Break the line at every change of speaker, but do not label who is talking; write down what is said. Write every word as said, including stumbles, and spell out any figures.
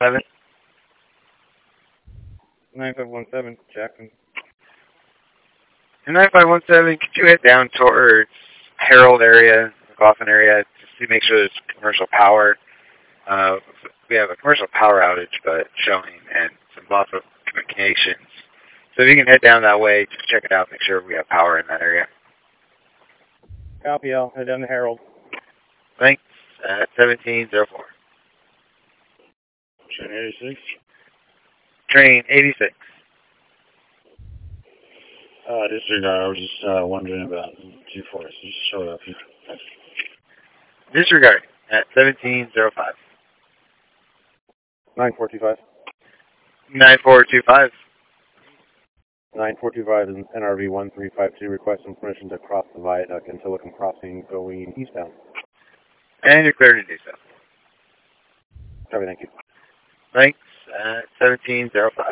Seven.
nine five one seven, Jackson.
nine five one seven, could you head down towards Herald area, Coffin area, to make sure there's commercial power? Uh, we have a commercial power outage, but showing, and some loss of communications. So if you can head down that way, just check it out, make sure we have power in that area.
Copy, I'll head down to Herald.
Thanks, at seventeen oh four.
Train eighty-six.
Train eighty-six.
Uh, disregard, I was just uh, wondering about G four, so just showed up here.
Disregard, at seventeen oh five.
nine four two five.
nine four two five.
nine four two five is N R V one three five two, requesting permission to cross the viaduct until Tillicum Crossing going eastbound.
And you're clear to do so.
Copy, thank you.
Thanks, at seventeen oh five.